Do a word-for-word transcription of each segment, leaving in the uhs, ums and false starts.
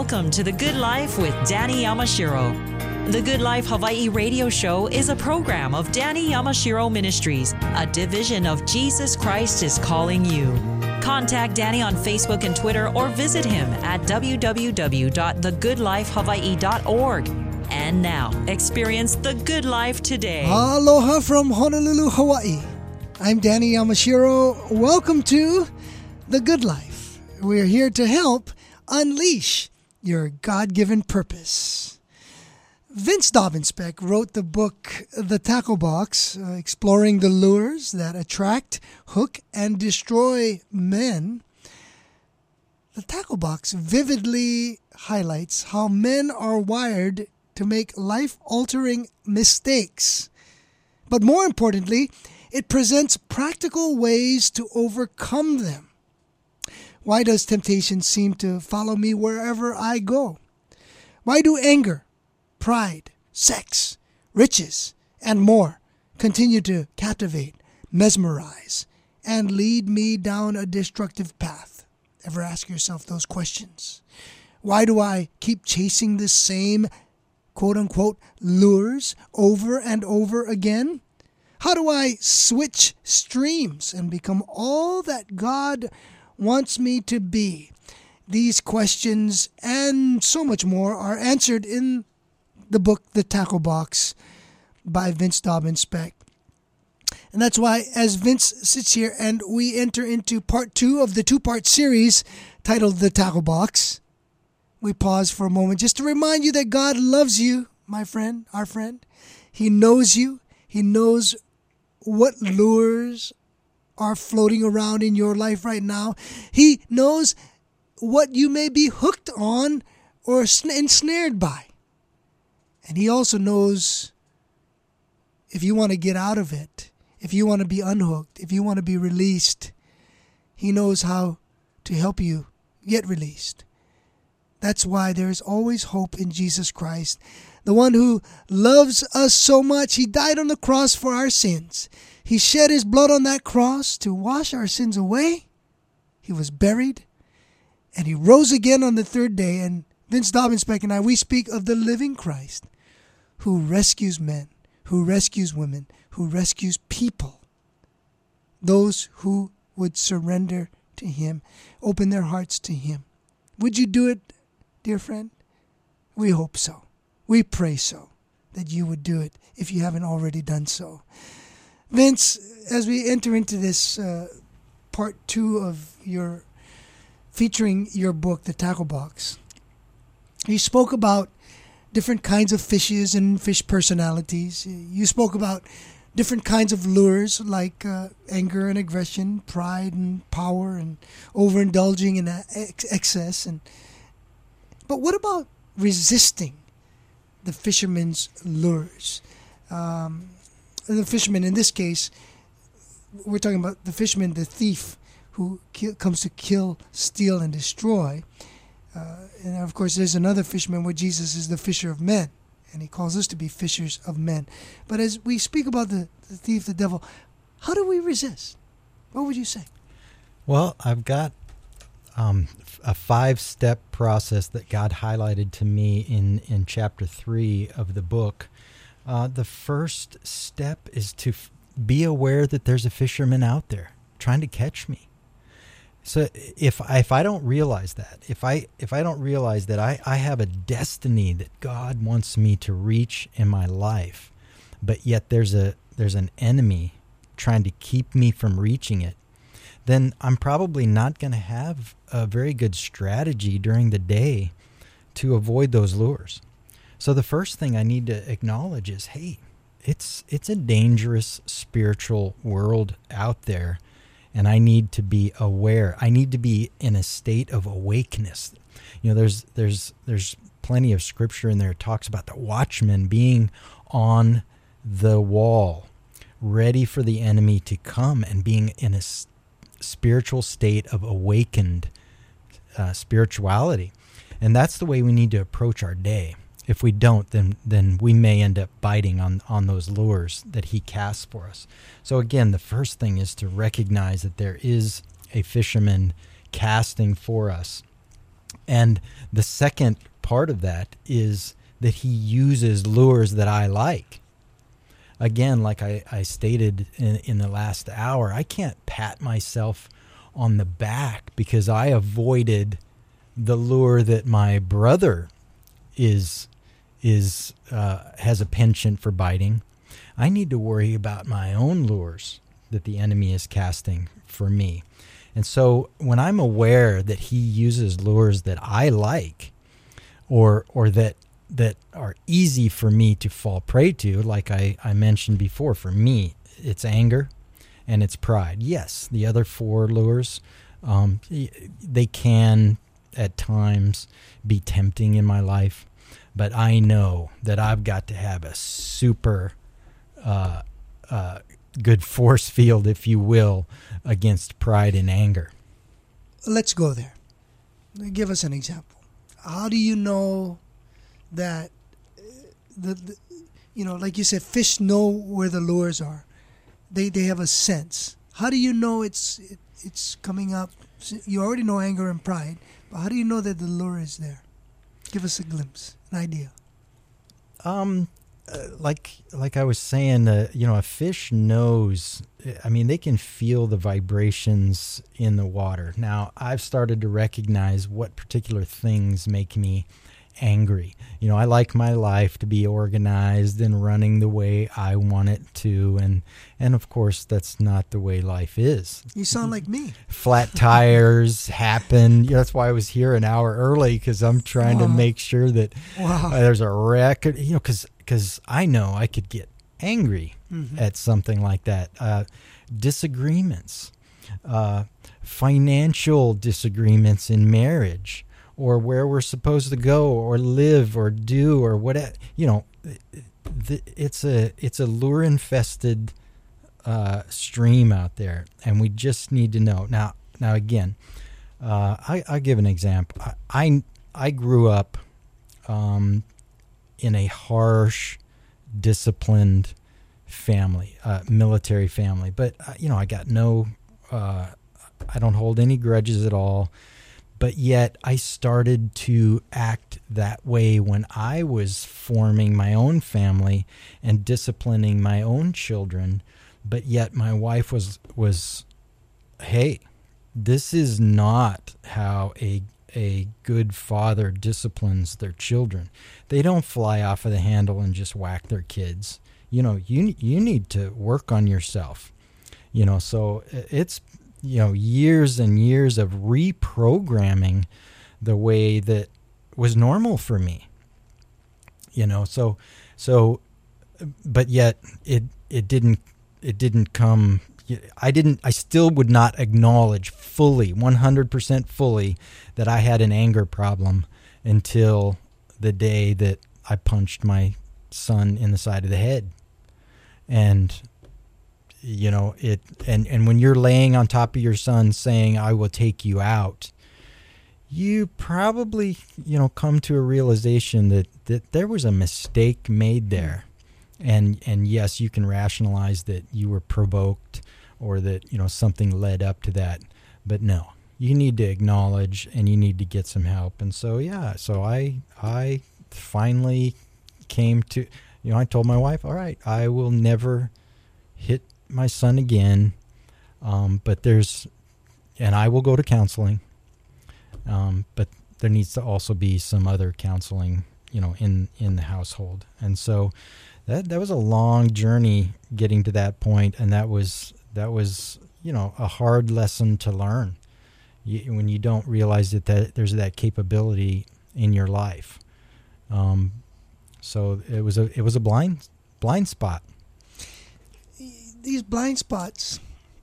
Welcome to The Good Life with Danny Yamashiro. The Good Life Hawaii radio show is a program of Danny Yamashiro Ministries, a division of Jesus Christ is Calling You. Contact Danny on Facebook and Twitter or visit him at w w w dot the good life hawaii dot org. And now, experience the good life today. Aloha from Honolulu, Hawaii. I'm Danny Yamashiro. Welcome to The Good Life. We're here to help unleash your God-given purpose. Vince Dobbinspec wrote the book The Tackle Box, uh, exploring the lures that attract, hook, and destroy men. The Tackle Box vividly highlights how men are wired to make life-altering mistakes. But more importantly, it presents practical ways to overcome them. Why does temptation seem to follow me wherever I go? Why do anger, pride, sex, riches, and more continue to captivate, mesmerize, and lead me down a destructive path? Ever ask yourself those questions? Why do I keep chasing the same quote-unquote lures over and over again? How do I switch streams and become all that God wants me to be? These questions and so much more are answered in the book The Tackle Box by Vince Dobbinspec. And that's why as Vince sits here and we enter into part two of the two-part series titled The Tackle Box, we pause for a moment just to remind you that God loves you, my friend, our friend. He knows you. He knows what lures are floating around in your life right now. He knows what you may be hooked on or ensnared by. And he also knows if you want to get out of it, if you want to be unhooked, if you want to be released. He knows how to help you get released. That's why there is always hope in Jesus Christ, the one who loves us so much. He died on the cross for our sins. He shed his blood on that cross to wash our sins away. He was buried, and he rose again on the third day. And Vince Dobbinspec and I, we speak of the living Christ who rescues men, who rescues women, who rescues people, those who would surrender to him, open their hearts to him. Would you do it, dear friend? We hope so. We pray so, that you would do it if you haven't already done so. Vince, as we enter into this uh, part two of your, featuring your book, The Tackle Box, you spoke about different kinds of fishes and fish personalities. You spoke about different kinds of lures like uh, anger and aggression, pride and power, and overindulging in ex- excess. And but what about resisting the fisherman's lures? Um, the fisherman, in this case, we're talking about the fisherman, the thief, who ki- comes to kill, steal, and destroy. Uh, and of course, there's another fisherman where Jesus is the fisher of men, and he calls us to be fishers of men. But as we speak about the, the thief, the devil, how do we resist? What would you say? Well, I've got um, a five-step process that God highlighted to me in, in chapter three of the book. Uh, the first step is to f- be aware that there's a fisherman out there trying to catch me. So if I, if I don't realize that, if I if I don't realize that I, I have a destiny that God wants me to reach in my life, but yet there's a there's an enemy trying to keep me from reaching it, then I'm probably not going to have a very good strategy during the day to avoid those lures. So the first thing I need to acknowledge is, hey, it's it's a dangerous spiritual world out there. And I need to be aware. I need to be in a state of awakeness. You know, there's there's there's plenty of scripture in there that talks about the watchman being on the wall, ready for the enemy to come, and being in a s- spiritual state of awakened uh, spirituality. And that's the way we need to approach our day. If we don't, then then we may end up biting on, on those lures that he casts for us. So again, the first thing is to recognize that there is a fisherman casting for us. And the second part of that is that he uses lures that I like. Again, like I, I stated in, in the last hour, I can't pat myself on the back because I avoided the lure that my brother is is uh, has a penchant for biting. I need to worry about my own lures that the enemy is casting for me. And so when I'm aware that he uses lures that I like, or or that that are easy for me to fall prey to, like I, I mentioned before, for me, it's anger and it's pride. Yes, the other four lures, um, they can at times be tempting in my life, but I know that I've got to have a super uh, uh, good force field, if you will, against pride and anger. Let's go there. Give us an example. How do you know that the, the you know, like you said, fish know where the lures are. They they have a sense. How do you know it's it, it's coming up? You already know anger and pride, but how do you know that the lure is there? Give us a glimpse, an idea. Um, uh, like like I was saying, uh, you know, a fish knows. I mean, they can feel the vibrations in the water. Now, I've started to recognize what particular things make me angry. You know, I like my life to be organized and running the way I want it to, and and of course that's not the way life is. You sound like me. Flat tires happen. You know, that's why I was here an hour early, because I'm trying wow. to make sure that wow. uh, there's a record. You know, because because I know I could get angry mm-hmm. at something like that. Uh, disagreements, uh, financial disagreements in marriage, or where we're supposed to go or live or do or whatever. You know, it's a it's a lure infested uh, stream out there, and we just need to know. Now, now again, uh, I I give an example. I I, I grew up um, in a harsh, disciplined family, uh, military family, but uh, you know, I got no, uh, I don't hold any grudges at all. But yet I started to act that way when I was forming my own family and disciplining my own children. But yet my wife was, was, hey, this is not how a a good father disciplines their children. They don't fly off of the handle and just whack their kids. You know, you you need to work on yourself. You know, so it's, you know, years and years of reprogramming the way that was normal for me. You know, so so but yet it it didn't it didn't come I didn't I still would not acknowledge fully, one hundred percent fully, that I had an anger problem until the day that I punched my son in the side of the head. And you know, it and, and when you're laying on top of your son saying, I will take you out, you probably, you know, come to a realization that, that there was a mistake made there. And and yes, you can rationalize that you were provoked or that, you know, something led up to that. But no, you need to acknowledge and you need to get some help. And so, yeah, so I I finally came to, you know, I told my wife, all right, I will never hit my son again, um, but there's, and I will go to counseling, um, but there needs to also be some other counseling, you know, in, in the household. And so that, that was a long journey getting to that point. And that was, that was, you know, a hard lesson to learn you, when you don't realize that, that there's that capability in your life. Um, so it was a, it was a blind, blind spot. These blind spots,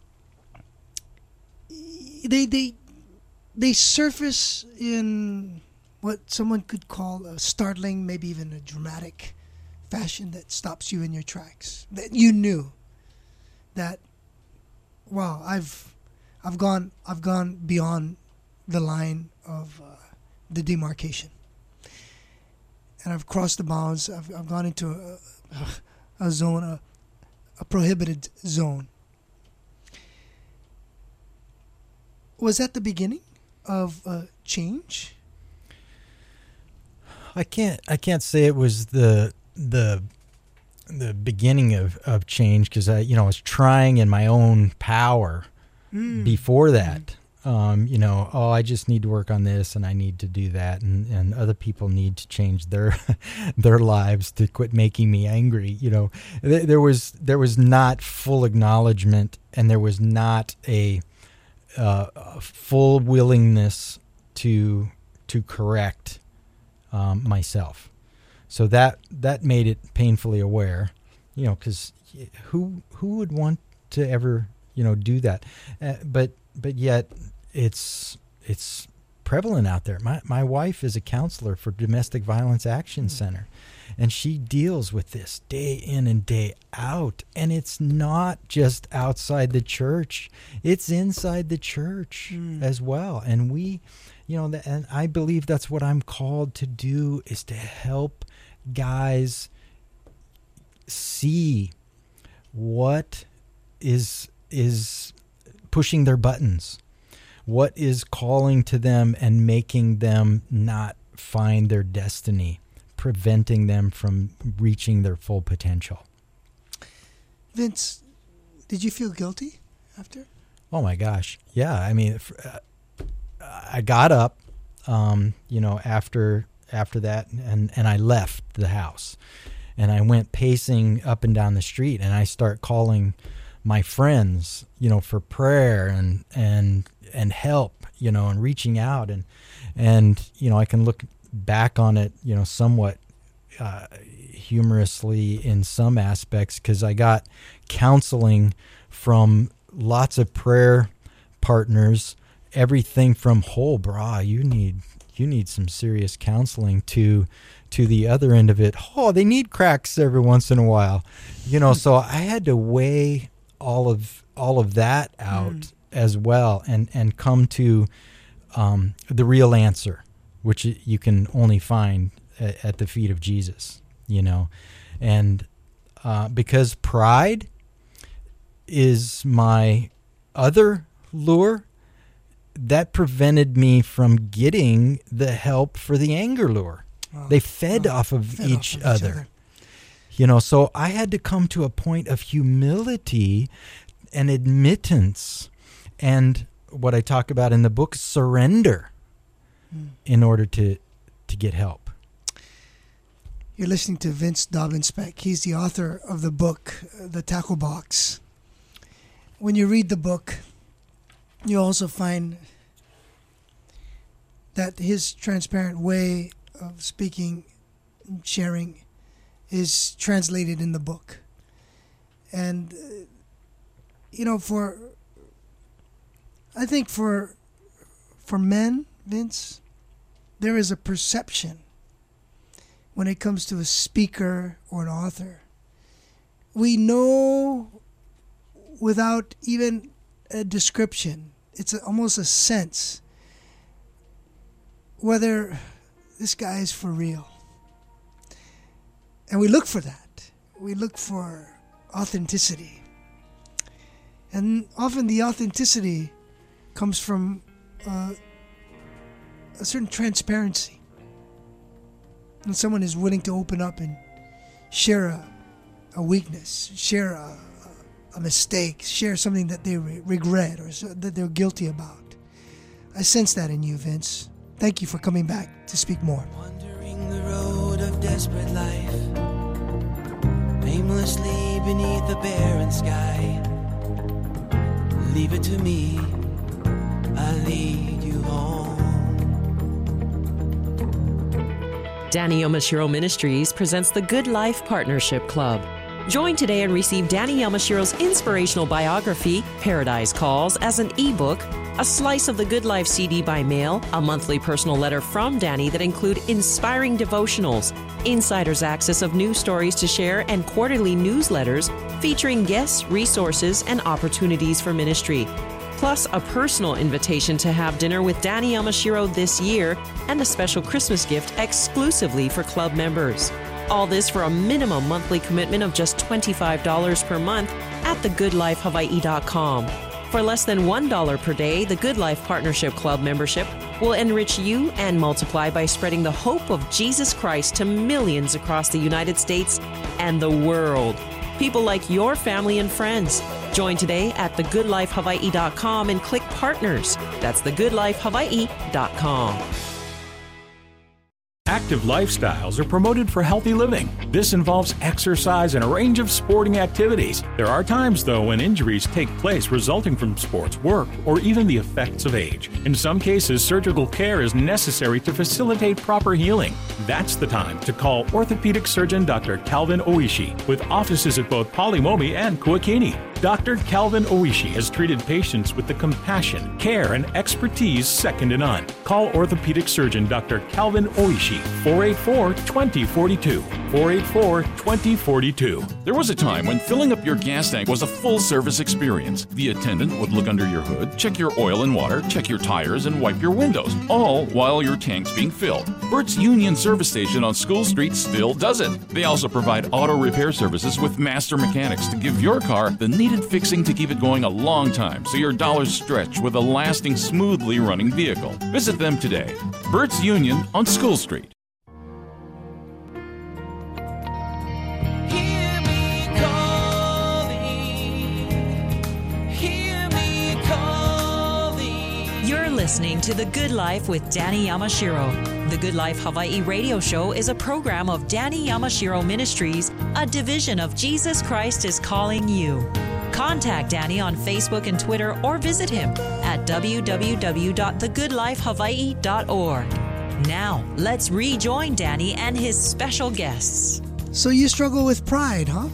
they they they surface in what someone could call a startling, maybe even a dramatic fashion that stops you in your tracks. That you knew that, wow, I've I've gone I've gone beyond the line of uh, the demarcation, and I've crossed the bounds. I've I've gone into a, a zone. A, a prohibited zone. Was that the beginning of a change I can't I can't say it was the the the beginning of, of change, because I you know I was trying in my own power mm. before that. Um, you know, oh, I just need to work on this and I need to do that, and, and other people need to change their their lives to quit making me angry. You know, there, there was there was not full acknowledgement, and there was not a, uh, a full willingness to to correct um, myself. So that that made it painfully aware. You know, because who who would want to ever you know do that? Uh, but but yet it's it's prevalent out there. My my wife is a counselor for Domestic Violence Action mm. Center, and she deals with this day in and day out. And it's not just outside the church; it's inside the church mm. as well. And we, you know, the, and I believe that's what I'm called to do, is to help guys see what is is pushing their buttons. What is calling to them and making them not find their destiny, preventing them from reaching their full potential? Vince, did you feel guilty after? Oh my gosh. Yeah. I mean, uh, I got up, um, you know, after, after that, and, and I left the house, and I went pacing up and down the street, and I start calling my friends, you know, for prayer and, and, and help, you know, and reaching out. And, and, you know, I can look back on it, you know, somewhat uh, humorously in some aspects, because I got counseling from lots of prayer partners, everything from, oh, brah, you need, you need some serious counseling, to, to the other end of it. Oh, they need cracks every once in a while, you know, so I had to weigh all of, all of that out. Mm. as well, and, and come to um, the real answer, which you can only find at, at the feet of Jesus, you know. And uh, because pride is my other lure, that prevented me from getting the help for the anger lure. Oh, they fed oh, off of fed each off of other. Each other. You know, so I had to come to a point of humility and admittance, and what I talk about in the book, surrender, mm. in order to to get help. You're listening to Vince Dobbin-Speck. He's the author of the book, The Tackle Box. When you read the book, you also find that his transparent way of speaking and sharing is translated in the book. And, uh, you know, for... I think for for men, Vince, there is a perception when it comes to a speaker or an author. We know without even a description, it's a, almost a sense, whether this guy is for real. And we look for that. We look for authenticity. And often the authenticity comes from uh, a certain transparency. When someone is willing to open up and share a, a weakness, share a, a mistake, share something that they re- regret or so, that they're guilty about. I sense that in you, Vince. Thank you for coming back to speak more. Wandering the road of desperate life, aimlessly beneath a barren sky. Leave it to me, I'll lead you home. Danny Yamashiro Ministries presents the Good Life Partnership Club. Join today and receive Danny Yamashiro's inspirational biography, Paradise Calls, as an ebook, a slice of the Good Life C D by mail, a monthly personal letter from Danny that include inspiring devotionals, insider's access of news stories to share, and quarterly newsletters featuring guests, resources, and opportunities for ministry. Plus a personal invitation to have dinner with Danny Yamashiro this year and a special Christmas gift exclusively for club members. All this for a minimum monthly commitment of just twenty-five dollars per month at the good life hawaii dot com. For less than one dollar per day, the Good Life Partnership Club membership will enrich you and multiply by spreading the hope of Jesus Christ to millions across the United States and the world. People like your family and friends. Join today at the good life hawaii dot com and click Partners. That's the good life hawaii dot com. Active lifestyles are promoted for healthy living. This involves exercise and a range of sporting activities. There are times, though, when injuries take place resulting from sports, work, or even the effects of age. In some cases, surgical care is necessary to facilitate proper healing. That's the time to call orthopedic surgeon Doctor Calvin Oishi, with offices at both Palimomi and Kuakini. Doctor Calvin Oishi has treated patients with the compassion, care, and expertise second to none. Call orthopedic surgeon Doctor Calvin Oishi, four eight four, two zero four two, four eight four, two zero four two. There was a time when filling up your gas tank was a full-service experience. The attendant would look under your hood, check your oil and water, check your tires, and wipe your windows, all while your tank's being filled. Bert's Union Service Station on School Street still does it. They also provide auto repair services with master mechanics to give your car the needed fixing to keep it going a long time so your dollars stretch with a lasting, smoothly running vehicle. Visit them today. Bert's Union on School Street. Hear me calling. Hear me calling. You're listening to The Good Life with Danny Yamashiro. The Good Life Hawaii radio show is a program of Danny Yamashiro Ministries, a division of Jesus Christ is Calling You. Contact Danny on Facebook and Twitter or visit him at w w w dot the good life hawaii dot org. Now, let's rejoin Danny and his special guests. So you struggle with pride, huh?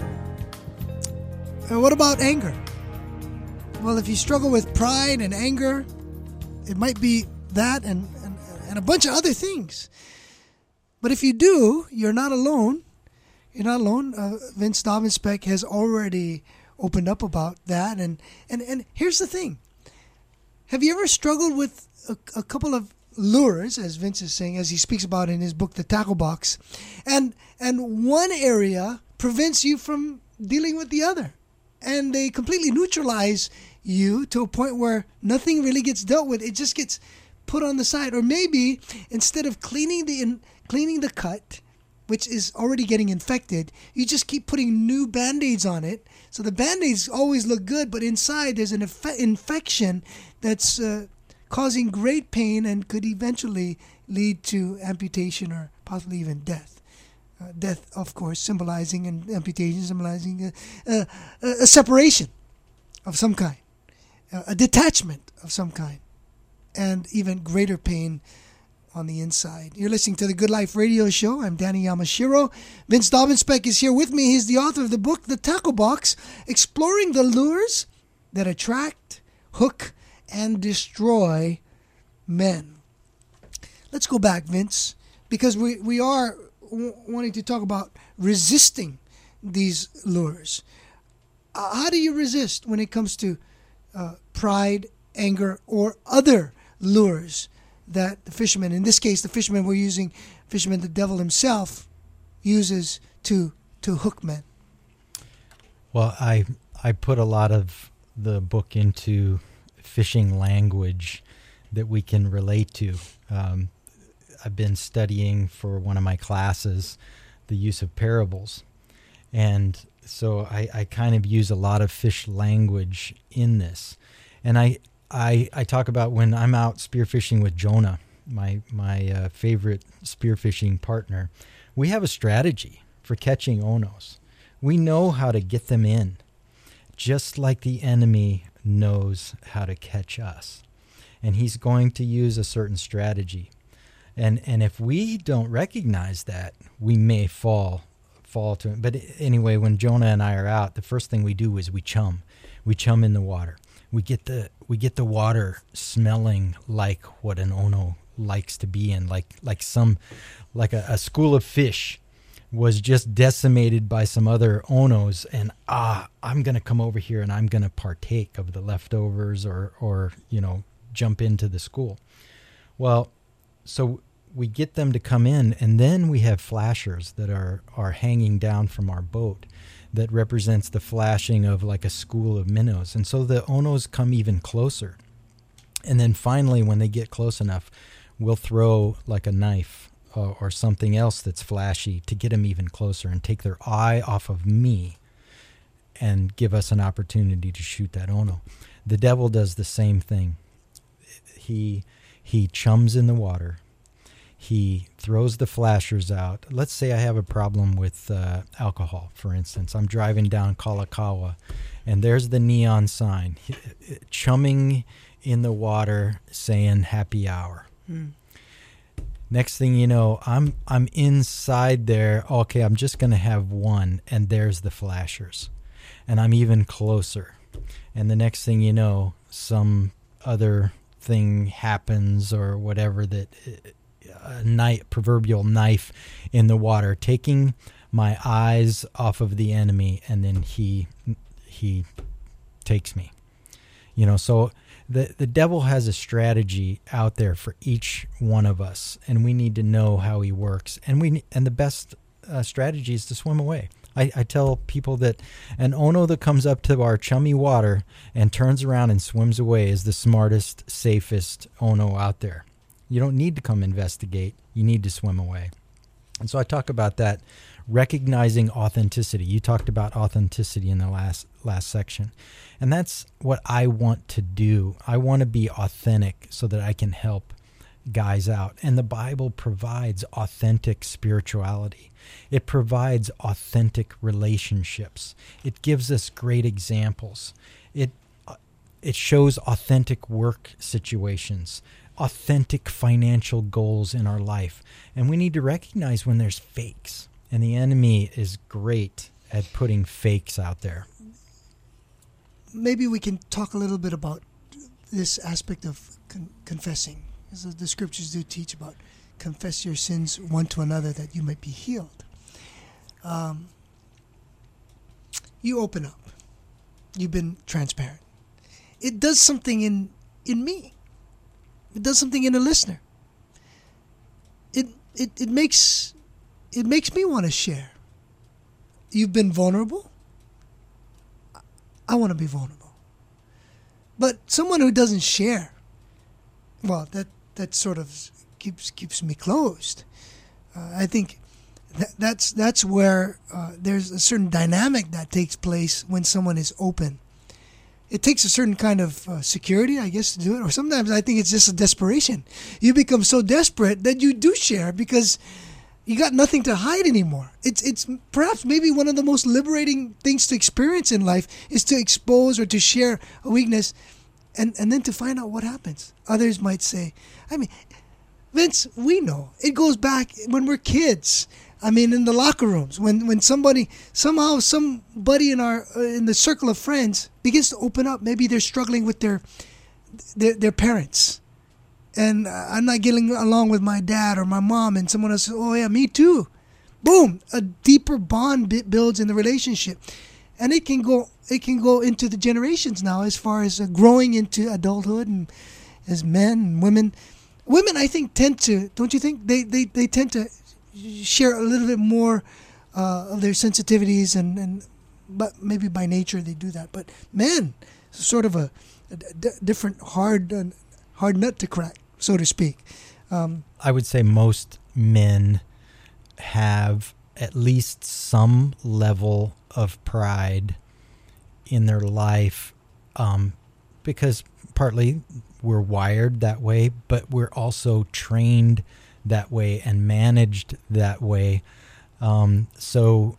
And what about anger? Well, if you struggle with pride and anger, it might be that and, and, and a bunch of other things. But if you do, you're not alone. You're not alone. Uh, Vince Dobbins Peck has already opened up about that. And, and, and here's the thing. Have you ever struggled with a, a couple of lures, as Vince is saying, as he speaks about in his book, The Tackle Box, and and one area prevents you from dealing with the other, and they completely neutralize you to a point where nothing really gets dealt with. It just gets put on the side. Or maybe instead of cleaning the in, cleaning the cut, which is already getting infected, you just keep putting new Band-Aids on it. So the Band-Aids always look good, but inside there's an inf- infection that's uh, causing great pain and could eventually lead to amputation or possibly even death. Uh, death, of course, symbolizing, and amputation symbolizing a, a, a separation of some kind, a detachment of some kind, and even greater pain on the inside. You're listening to the Good Life Radio Show. I'm Danny Yamashiro. Vince Dobbins Peck is here with me. He's the author of the book, The Tackle Box, exploring the lures that attract, hook, and destroy men. Let's go back, Vince, because we, we are w- wanting to talk about resisting these lures. Uh, how do you resist when it comes to uh, pride, anger, or other lures that the fisherman, in this case, the fisherman we're using, fisherman the devil himself, uses to to hook men? Well, I I put a lot of the book into fishing language that we can relate to. Um, I've been studying for one of my classes the use of parables, and so I, I kind of use a lot of fish language in this. And I I, I talk about when I'm out spearfishing with Jonah, my my uh, favorite spearfishing partner. We have a strategy for catching onos. We know how to get them in, just like the enemy knows how to catch us. And he's going to use a certain strategy. And and if we don't recognize that, we may fall fall to it. But anyway, when Jonah and I are out, the first thing we do is we chum. We chum in the water. We get the we get the water smelling like what an ono likes to be in, like like some like a, a school of fish was just decimated by some other onos, and ah, I'm gonna come over here and I'm gonna partake of the leftovers, or or you know jump into the school. Well, so we get them to come in, and then we have flashers that are are hanging down from our boat that represents the flashing of like a school of minnows. And so the onos come even closer. And then finally, when they get close enough, we'll throw like a knife uh, or something else that's flashy to get them even closer and take their eye off of me and give us an opportunity to shoot that Ono. The devil does the same thing. He he chums in the water. He throws the flashers out. Let's say I have a problem with uh, alcohol, for instance. I'm driving down Kalakaua, and there's the neon sign, chumming in the water, saying happy hour. Hmm. Next thing you know, I'm I'm inside there. Okay, I'm just going to have one, and there's the flashers. And I'm even closer. And the next thing you know, some other thing happens or whatever, that a knife, proverbial knife in the water, taking my eyes off of the enemy, and then he he takes me. You know, so the the devil has a strategy out there for each one of us, and we need to know how he works. And we and the best uh, strategy is to swim away. I, I tell people that an Ono that comes up to our chummy water and turns around and swims away is the smartest, safest Ono out there. You don't need to come investigate. You need to swim away. And so I talk about that, recognizing authenticity. You talked about authenticity in the last last section. And that's what I want to do. I want to be authentic so that I can help guys out. And the Bible provides authentic spirituality. It provides authentic relationships. It gives us great examples. It it shows authentic work situations, authentic financial goals in our life. And we need to recognize when there's fakes. And the enemy is great at putting fakes out there. Maybe we can talk a little bit about this aspect of con- confessing. As the scriptures do teach about confess your sins one to another that you might be healed. Um, you open up. You've been transparent. It does something in, in me. It does something in a listener. It it it makes it makes me want to share. You've been vulnerable. I want to be vulnerable. But someone who doesn't share, well, that that sort of keeps keeps me closed. Uh, I think that, that's that's where uh, there's a certain dynamic that takes place when someone is open. It takes a certain kind of uh, security, I guess, to do it. Or sometimes I think it's just a desperation. You become so desperate that you do share because you got nothing to hide anymore. It's it's perhaps maybe one of the most liberating things to experience in life is to expose or to share a weakness and, and then to find out what happens. Others might say, I mean, Vince, we know. It goes back when we're kids. I mean, in the locker rooms, when, when somebody, somehow somebody in our uh, in the circle of friends begins to open up. Maybe they're struggling with their their, their parents. And I'm not getting along with my dad or my mom, and someone else says, oh yeah, me too. Boom, a deeper bond builds in the relationship. And it can go it can go into the generations now as far as uh, growing into adulthood and as men and women. Women, I think, tend to, don't you think? They they, they tend to share a little bit more uh, of their sensitivities, and, and but maybe by nature they do that. But men, sort of a, a d- different hard uh, hard nut to crack, so to speak. Um, I would say most men have at least some level of pride in their life, um, because partly we're wired that way, but we're also trained that way and managed that way. Um, so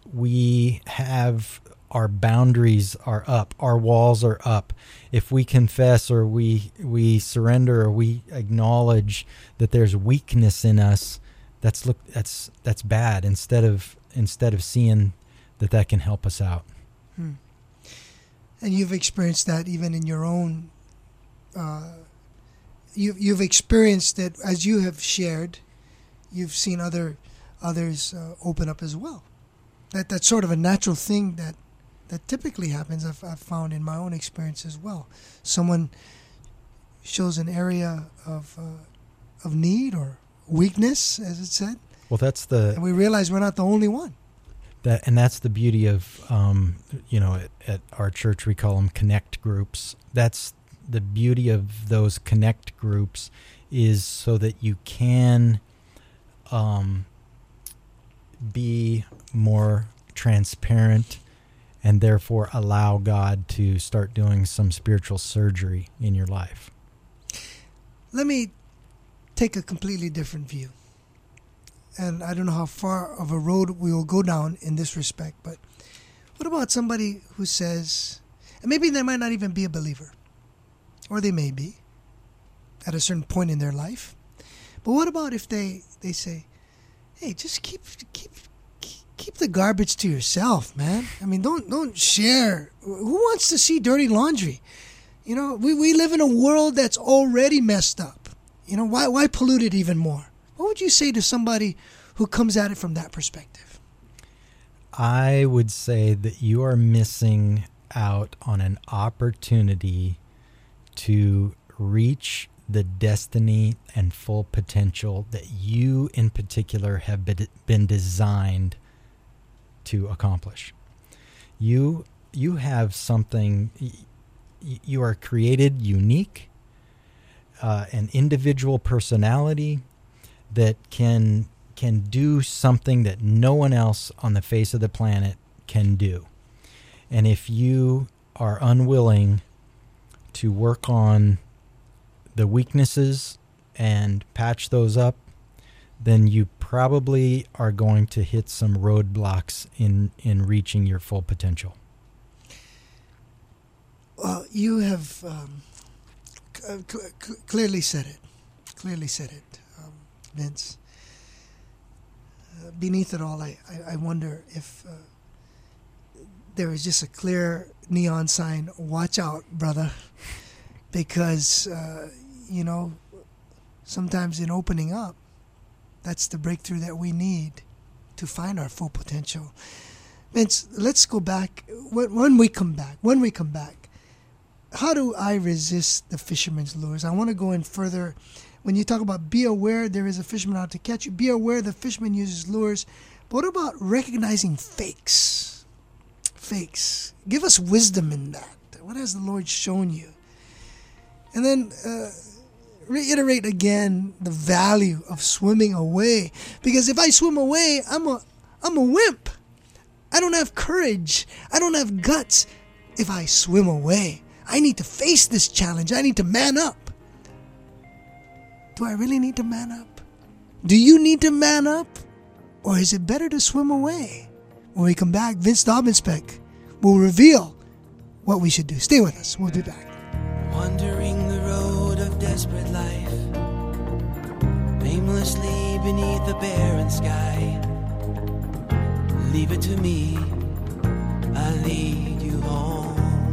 we have, our boundaries are up, our walls are up. If we confess or we we surrender or we acknowledge that there's weakness in us, that's look that's that's bad. Instead of instead of seeing that that can help us out. Hmm. And you've experienced that even in your own. Uh, you you've experienced it as you have shared. You've seen other others uh, open up as well. That that's sort of a natural thing that. That typically happens, I've, I've found in my own experience as well. Someone shows an area of uh, of need or weakness, as it said. Well, that's the... And we realize we're not the only one. That And that's the beauty of, um, you know, at, at our church we call them connect groups. That's the beauty of those connect groups is so that you can um, be more transparent and therefore allow God to start doing some spiritual surgery in your life. Let me take a completely different view. And I don't know how far of a road we will go down in this respect, but what about somebody who says, and maybe they might not even be a believer, or they may be at a certain point in their life, but what about if they, they say, hey, just keep keep keep the garbage to yourself, man. I mean, don't don't share. Who wants to see dirty laundry? You know, we, we live in a world that's already messed up. You know, why why pollute it even more? What would you say to somebody who comes at it from that perspective? I would say that you are missing out on an opportunity to reach the destiny and full potential that you in particular have been designed to accomplish. You you have something, you are created unique, uh, an individual personality that can can do something that no one else on the face of the planet can do. And if you are unwilling to work on the weaknesses and patch those up, then you probably are going to hit some roadblocks in, in reaching your full potential. Well, you have um, c- c- clearly said it. Clearly said it, um, Vince. Uh, beneath it all, I, I, I wonder if uh, there is just a clear neon sign, watch out, brother. Because, uh, you know, sometimes in opening up, that's the breakthrough that we need to find our full potential. Vince, let's go back. When we come back, when we come back, how do I resist the fisherman's lures? I want to go in further. When you talk about be aware there is a fisherman out to catch you, be aware the fisherman uses lures. But what about recognizing fakes? Fakes. Give us wisdom in that. What has the Lord shown you? And then uh, reiterate again the value of swimming away. Because if I swim away, I'm a, I'm a wimp. I don't have courage. I don't have guts. If I swim away, I need to face this challenge. I need to man up. Do I really need to man up? Do you need to man up? Or is it better to swim away? When we come back, Vince Dobbinspec will reveal what we should do. Stay with us. We'll be back. Wandering the road of desperate life, aimlessly beneath the barren sky. Leave it to me, I'll lead you home.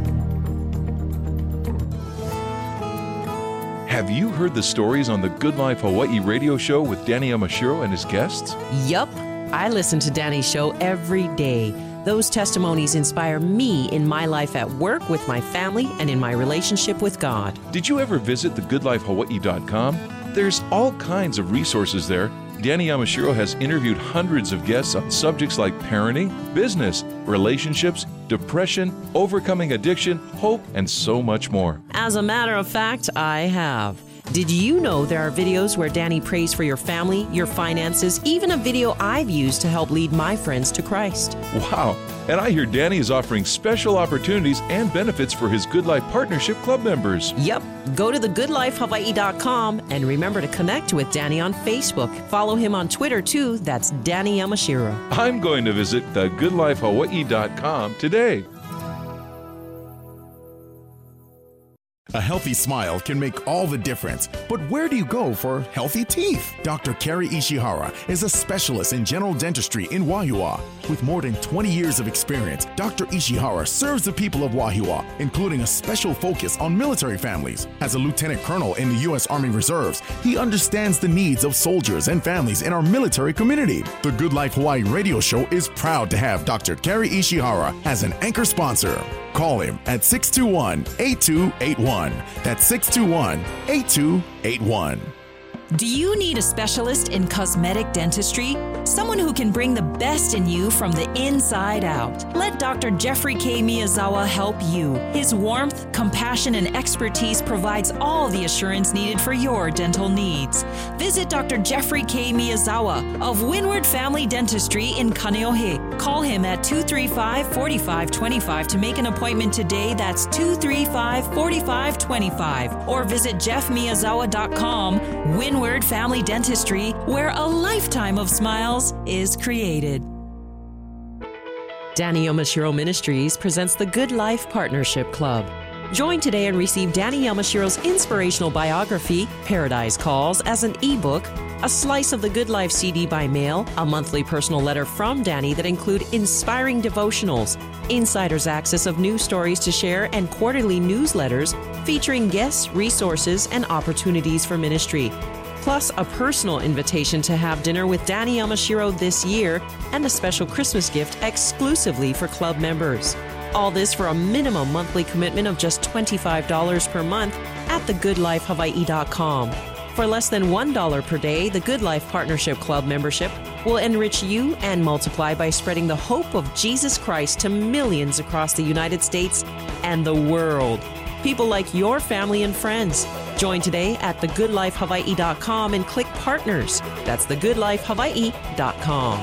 Have you heard the stories on the Good Life Hawaii radio show with Danny Yamashiro and his guests? Yup. I listen to Danny's show every day. Those testimonies inspire me in my life at work, with my family, and in my relationship with God. Did you ever visit the good life hawaii dot com? There's all kinds of resources there. Danny Yamashiro has interviewed hundreds of guests on subjects like parenting, business, relationships, depression, overcoming addiction, hope, and so much more. As a matter of fact, I have. Did you know there are videos where Danny prays for your family, your finances, even a video I've used to help lead my friends to Christ? Wow. And I hear Danny is offering special opportunities and benefits for his Good Life Partnership Club members. Yep. Go to the good life hawaii dot com and remember to connect with Danny on Facebook. Follow him on Twitter, too. That's Danny Yamashiro. I'm going to visit the good life hawaii dot com today. A healthy smile can make all the difference, but where do you go for healthy teeth? Doctor Kerry Ishihara is a specialist in general dentistry in Wahiawa. With more than twenty years of experience, Doctor Ishihara serves the people of Wahiawa, including a special focus on military families. As a lieutenant colonel in the U S Army Reserves, he understands the needs of soldiers and families in our military community. The Good Life Hawaii radio show is proud to have Doctor Kerry Ishihara as an anchor sponsor. Call him at six two one, eight two eight one. That's six two one, eight two eight one. Do you need a specialist in cosmetic dentistry? someone who can bring the best in you from the inside out. Let Doctor Jeffrey K. Miyazawa help you. His warmth, compassion, and expertise provides all the assurance needed for your dental needs. Visit Doctor Jeffrey K. Miyazawa of Windward Family Dentistry in Kaneohe. Call him at two three five, four five two five to make an appointment today. That's two three five, four five two five. Or visit jeff miyazawa dot com. Windward Family Dentistry, where a lifetime of smiles is created. Danny Yamashiro Ministries presents the Good Life Partnership Club. Join today and receive Danny Yamashiro's inspirational biography, Paradise Calls, as an ebook, a slice of the Good Life C D by mail, a monthly personal letter from Danny that include inspiring devotionals, insider's access of news stories to share, and quarterly newsletters featuring guests, resources, and opportunities for ministry. Plus, a personal invitation to have dinner with Danny Yamashiro this year and a special Christmas gift exclusively for club members. All this for a minimum monthly commitment of just twenty-five dollars per month at the good life hawaii dot com. For less than one dollar per day, the Good Life Partnership Club membership will enrich you and multiply by spreading the hope of Jesus Christ to millions across the United States and the world. People like your family and friends. Join today at the good life hawaii dot com and click Partners. That's the good life hawaii dot com.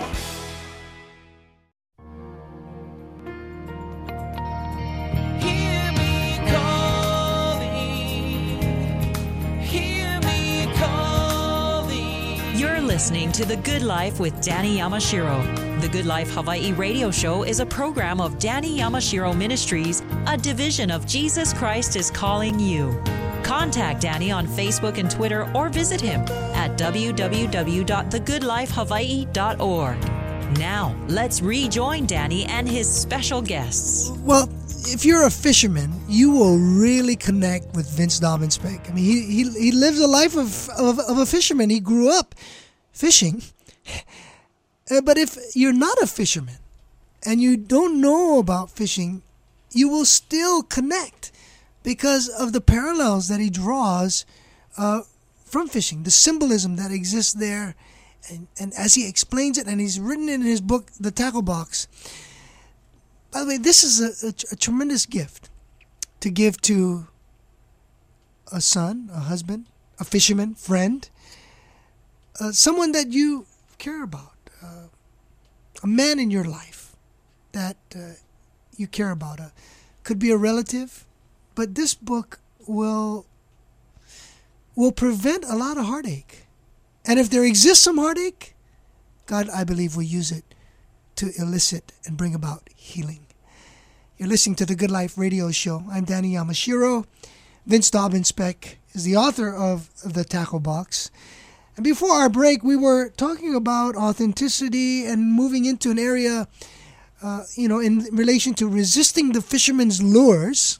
Listening to The Good Life with Danny Yamashiro. The Good Life Hawaii radio show is a program of Danny Yamashiro Ministries, a division of Jesus Christ is Calling You. Contact Danny on Facebook and Twitter or visit him at w w w dot the good life hawaii dot org. Now, let's rejoin Danny and his special guests. Well, if you're a fisherman, you will really connect with Vince Dobbins Peck. I mean, he, he, he lives a life of, of, of a fisherman. He grew up fishing. Uh, but if you're not a fisherman and you don't know about fishing, you will still connect because of the parallels that he draws uh, from fishing, the symbolism that exists there. And, and as he explains it, and he's written in his book, The Tackle Box. By the way, this is a, a, a tremendous gift to give to a son, a husband, a fisherman, friend, Uh, someone that you care about, uh, a man in your life that uh, you care about. Uh, could be a relative, but this book will will prevent a lot of heartache. And if there exists some heartache, God, I believe, will use it to elicit and bring about healing. You're listening to the Good Life radio show. I'm Danny Yamashiro. Vince Dobbins Peck is the author of The Tackle Box. And before our break, we were talking about authenticity and moving into an area, uh, you know, in relation to resisting the fisherman's lures.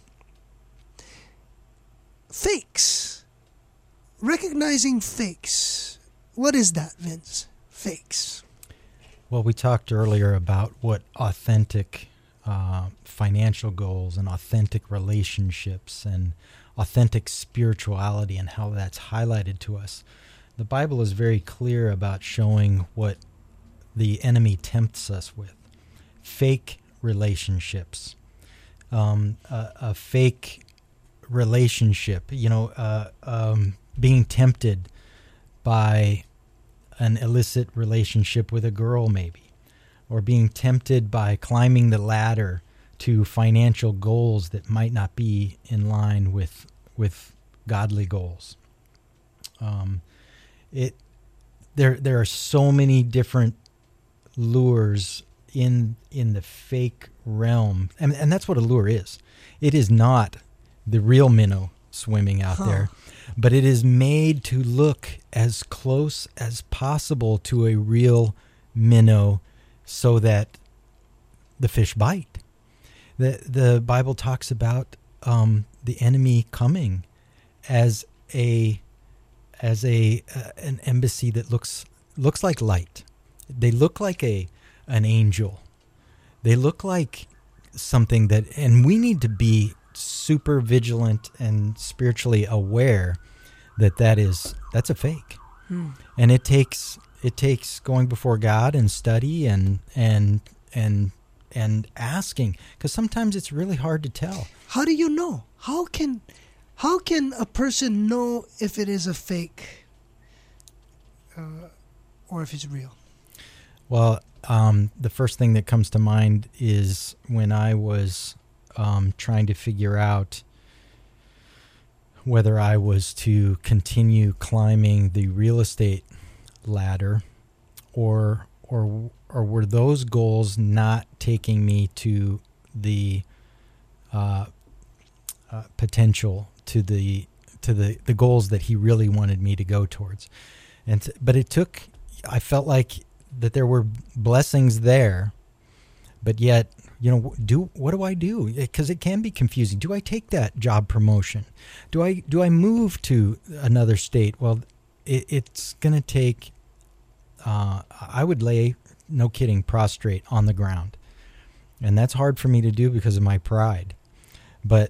Fakes. Recognizing fakes. What is that, Vince? Fakes. Well, we talked earlier about what authentic uh, financial goals and authentic relationships and authentic spirituality and how that's highlighted to us. The Bible is very clear about showing what the enemy tempts us with. Fake relationships. Um, a, a fake relationship, you know, uh, um, being tempted by an illicit relationship with a girl maybe, or being tempted by climbing the ladder to financial goals that might not be in line with, with godly goals. Um, It there there are so many different lures in in the fake realm, and and that's what a lure is. It is not the real minnow swimming out huh. there, but it is made to look as close as possible to a real minnow, so that the fish bite. the The Bible talks about um, the enemy coming as a as a uh, an embassy that looks looks like light. They look like a an angel. They look like something that, and we need to be super vigilant and spiritually aware that that is that's a fake. Hmm. And it takes It takes going before God and study and and and and asking, because sometimes it's really hard to tell. How do you know? How can how can a person know if it is a fake uh, or if it's real? Well, um, the first thing that comes to mind is when I was um, trying to figure out whether I was to continue climbing the real estate ladder, or or or were those goals not taking me to the uh, uh, potential, to the to the, the goals that he really wanted me to go towards. And t- but it took, I felt like that there were blessings there, but yet, you know, do what do I do? Because it can be confusing. Do I take that job promotion? Do I do I move to another state? Well, it, it's going to take. Uh, I would lay, no kidding, prostrate on the ground, and that's hard for me to do because of my pride. But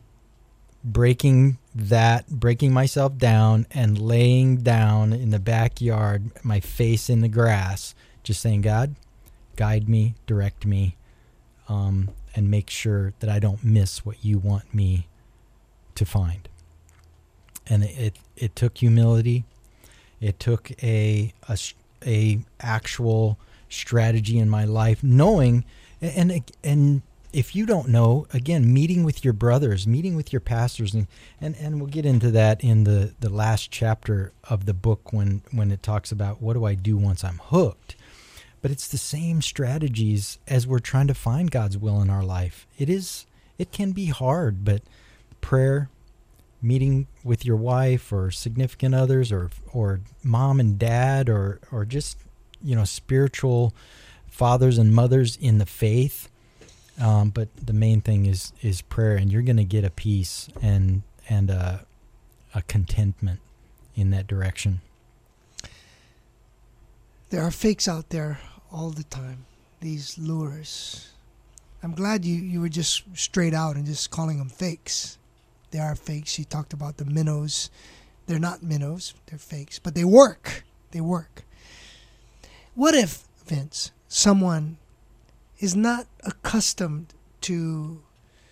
breaking that, breaking myself down, and laying down in the backyard, my face in the grass, just saying, God, guide me, direct me. Um, and make sure that I don't miss what you want me to find. And it, it, it took humility. It took a, a, a actual strategy in my life, knowing, and, and if you don't know, again, meeting with your brothers, meeting with your pastors, and, and, and we'll get into that in the, the last chapter of the book when, when it talks about what do I do once I'm hooked. But it's the same strategies as we're trying to find God's will in our life. It is, it can be hard, but prayer, meeting with your wife or significant others, or or mom and dad, or or just, you know, spiritual fathers and mothers in the faith. Um, but the main thing is is prayer, and you're going to get a peace and and a, a contentment in that direction. There are fakes out there all the time, these lures. I'm glad you, you were just straight out and just calling them fakes. They are fakes. You talked about the minnows. They're not minnows. They're fakes. But they work. They work. What if, Vince, someone is not accustomed to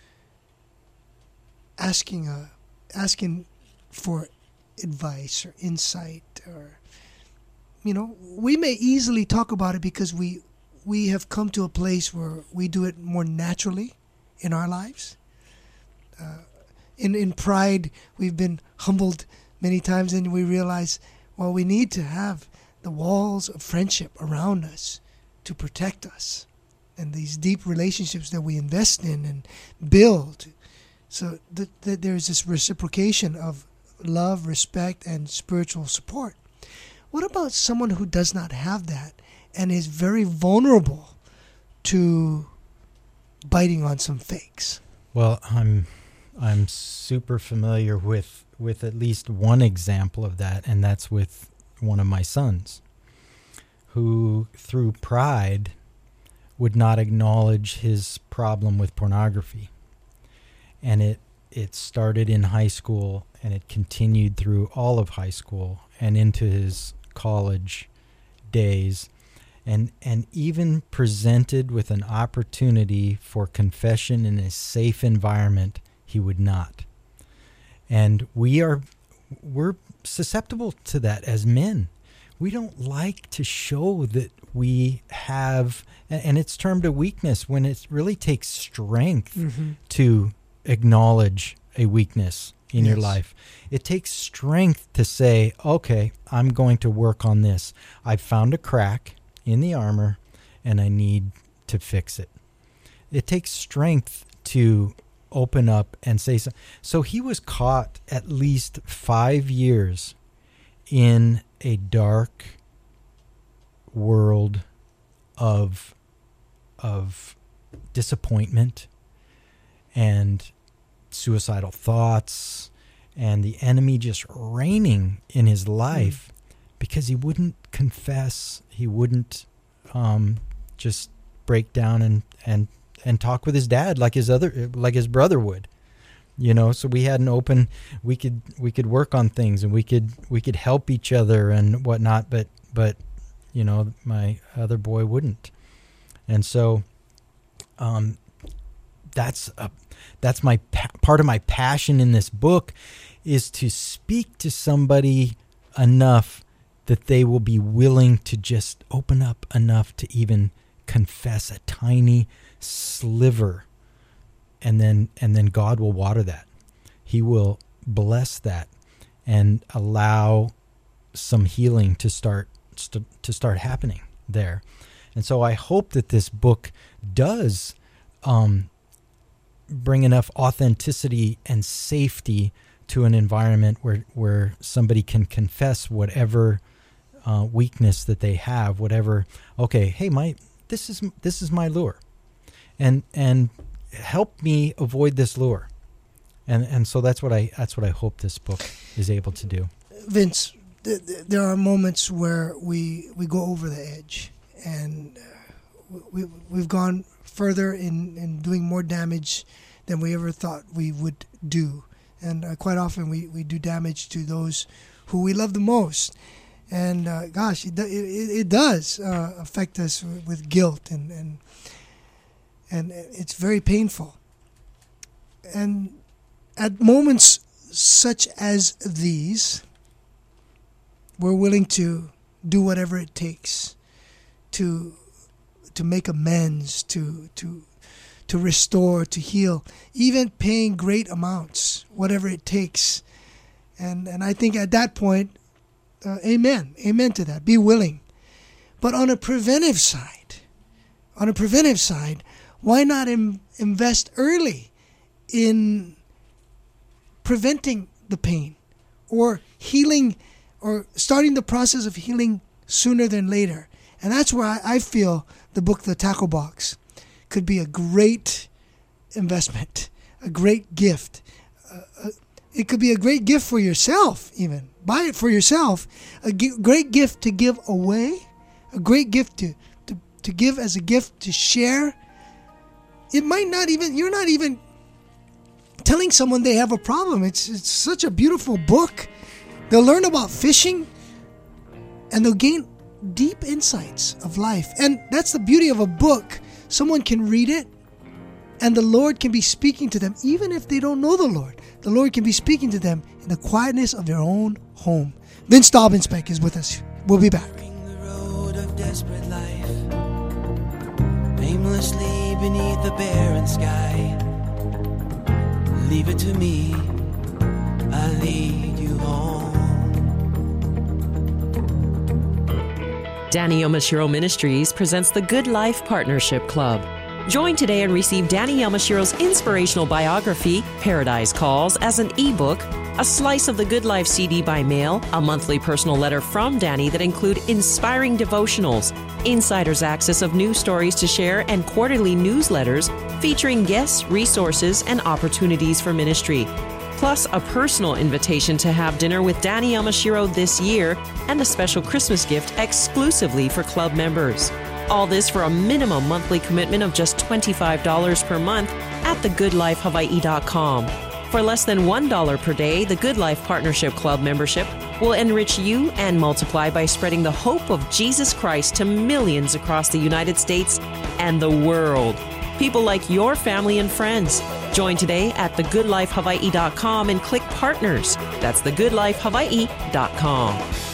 asking a, asking for advice or insight, or, you know, we may easily talk about it because we we have come to a place where we do it more naturally in our lives. Uh, in in pride, we've been humbled many times, and we realize, well, we need to have the walls of friendship around us to protect us, and these deep relationships that we invest in and build. So th- th- there's this reciprocation of love, respect, and spiritual support. What about someone who does not have that and is very vulnerable to biting on some fakes? Well, I'm I'm super familiar with, with at least one example of that, and that's with one of my sons, who through pride would not acknowledge his problem with pornography. And it it started in high school, and it continued through all of high school and into his college days, and and even presented with an opportunity for confession in a safe environment, he would not. And we are we're susceptible to that as men. We don't like to show that we have, and it's termed a weakness when it really takes strength mm-hmm. to acknowledge a weakness in yes. your life. It takes strength to say, okay, I'm going to work on this. I found a crack in the armor and I need to fix it. It takes strength to open up and say so. So he was caught at least five years in a dark world of of disappointment and suicidal thoughts, and the enemy just reigning in his life mm. because he wouldn't confess. He wouldn't um, just break down and, and, and talk with his dad like his other like his brother would. You know, so we had an open, we could we could work on things, and we could we could help each other and whatnot. But but you know, my other boy wouldn't. And so um, that's a, that's my pa- part of my passion in this book is to speak to somebody enough that they will be willing to just open up enough to even confess a tiny sliver, and then and then God will water that. He will bless that and allow some healing to start st- to start happening there. And so I hope that this book does um, bring enough authenticity and safety to an environment where where somebody can confess whatever uh, weakness that they have, whatever. Okay, hey, my this is this is my lure, and and help me avoid this lure, and and so that's what I that's what I hope this book is able to do. Vince, th- th- there are moments where we we go over the edge, and uh, we we've gone further in, in doing more damage than we ever thought we would do. And uh, quite often we, we do damage to those who we love the most. And uh, gosh, it, it, it does uh, affect us with guilt, and, and and it's very painful. And at moments such as these, we're willing to do whatever it takes to to make amends, to to to restore, to heal, even paying great amounts, whatever it takes. And and I think at that point, uh, amen, amen to that. Be willing. But on a preventive side, on a preventive side, why not im- invest early in preventing the pain, or healing, or starting the process of healing sooner than later? And that's where I, I feel the book, The Tackle Box, could be a great investment, a great gift. Uh, it could be a great gift for yourself, even. Buy it for yourself. A g- great gift to give away, a great gift to, to, to give as a gift to share. It might not even, you're not even telling someone they have a problem. It's, it's such a beautiful book. They'll learn about fishing, and they'll gain deep insights of life. And that's the beauty of a book. Someone can read it, and the Lord can be speaking to them, even if they don't know the Lord. The Lord can be speaking to them in the quietness of their own home. Vince Dobbins-Beck is with us. We'll be back. The road of desperate life, aimlessly beneath the barren sky. Leave it to me, I'll lead you home. Danny Yamashiro Ministries presents the Good Life Partnership Club. Join today and receive Danny Yamashiro's inspirational biography, Paradise Calls, as an ebook, a slice of the Good Life C D by mail, a monthly personal letter from Danny that include inspiring devotionals, insider's access of news stories to share, and quarterly newsletters featuring guests, resources, and opportunities for ministry. Plus a personal invitation to have dinner with Danny Yamashiro this year, and a special Christmas gift exclusively for club members. All this for a minimum monthly commitment of just twenty-five dollars per month at the good life hawaii dot com. For less than one dollar per day, the Good Life Partnership Club membership will enrich you and multiply by spreading the hope of Jesus Christ to millions across the United States and the world. People like your family and friends. Join today at the good life hawaii dot com and click Partners. That's the good life hawaii dot com.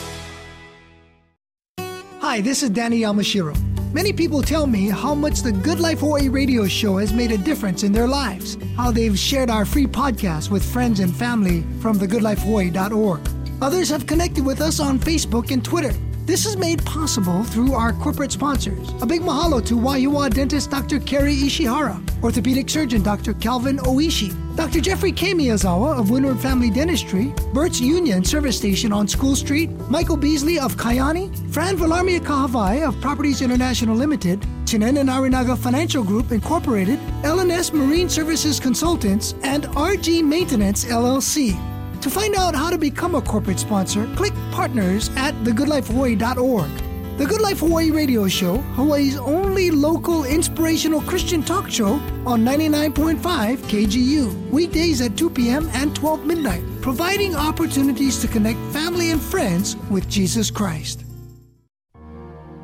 Hi, this is Danny Yamashiro. Many people tell me how much the Good Life Hawaii radio show has made a difference in their lives, how they've shared our free podcast with friends and family from the good life hawaii dot org. Others have connected with us on Facebook and Twitter. This is made possible through our corporate sponsors. A big mahalo to Waiua dentist Doctor Kerry Ishihara, orthopedic surgeon Doctor Calvin Oishi, Doctor Jeffrey K. Miyazawa of Windward Family Dentistry, Burt's Union Service Station on School Street, Michael Beasley of Kayani, Fran Villarmia Kahavai of Properties International Limited, Chinen and Arinaga Financial Group Incorporated, L and S Marine Services Consultants, and R G Maintenance L L C. To find out how to become a corporate sponsor, click Partners at the good life hawaii dot org. The Good Life Hawaii radio show, Hawaii's only local inspirational Christian talk show on ninety-nine point five K G U, weekdays at two p.m. and twelve midnight, providing opportunities to connect family and friends with Jesus Christ.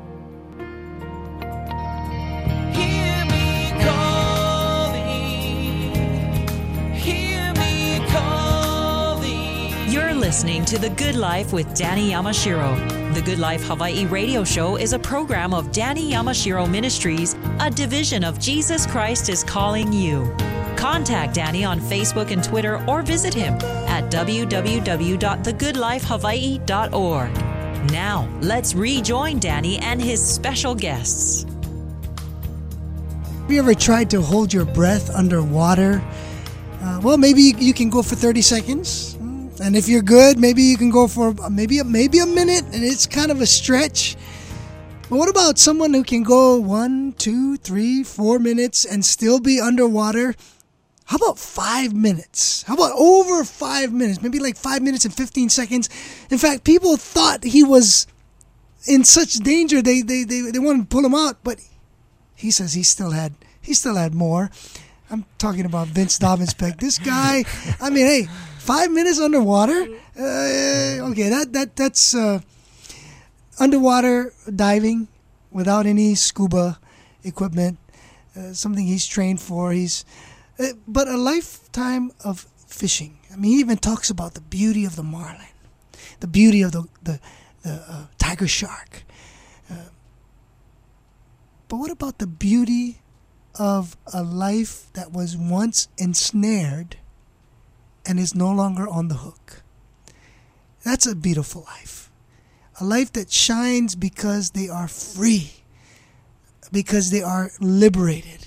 listening to The Good Life with Danny Yamashiro. The Good Life Hawaii radio show is a program of Danny Yamashiro Ministries, a division of Jesus Christ is Calling You. Contact Danny on Facebook and Twitter or visit him at w w w dot the good life hawaii dot org. Now, let's rejoin Danny and his special guests. Have you ever tried to hold your breath underwater? Uh, well, maybe you, you can go for thirty seconds. And if you're good, maybe you can go for maybe a, maybe a minute, and it's kind of a stretch. But what about someone who can go one, two, three, four minutes and still be underwater? How about five minutes? How about over five minutes? Maybe like five minutes and fifteen seconds. In fact, people thought he was in such danger, they they, they, they wanted to pull him out, but he says he still had he still had more. I'm talking about Vince Dobbins Peck. This guy, I mean, hey, five minutes underwater? Uh, okay, that that that's uh, underwater diving without any scuba equipment, uh, something he's trained for. He's, uh, but a lifetime of fishing. I mean, he even talks about the beauty of the marlin, the beauty of the, the, the uh, tiger shark. Uh, but what about the beauty of a life that was once ensnared and is no longer on the hook? That's a beautiful life. A life that shines because they are free, because they are liberated.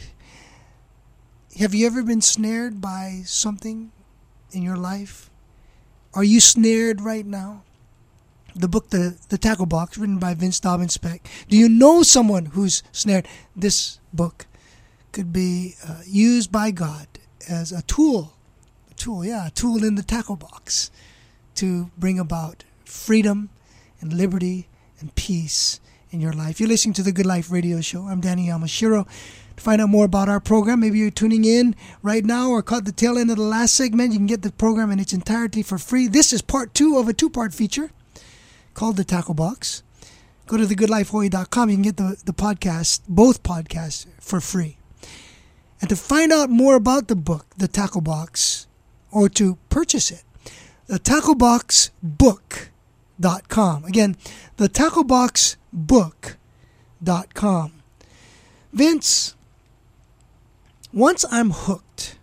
Have you ever been snared by something in your life? Are you snared right now? The book, The, the Tackle Box, written by Vince Dobbins Peck. Do you know someone who's snared? This book could be uh, used by God as a tool, a tool, yeah, a tool in the tackle box to bring about freedom and liberty and peace in your life. You're listening to the Good Life radio show. I'm Danny Yamashiro. To find out more about our program, maybe you're tuning in right now or caught the tail end of the last segment, you can get the program in its entirety for free. This is part two of a two-part feature called The Tackle Box. Go to the good life hawaii dot com. You can get the, the podcast, both podcasts, for free. And to find out more about the book, The Tackle Box, or to purchase it, the tackle box book dot com. Again, the tackle box book dot com. Vince, once I'm hooked,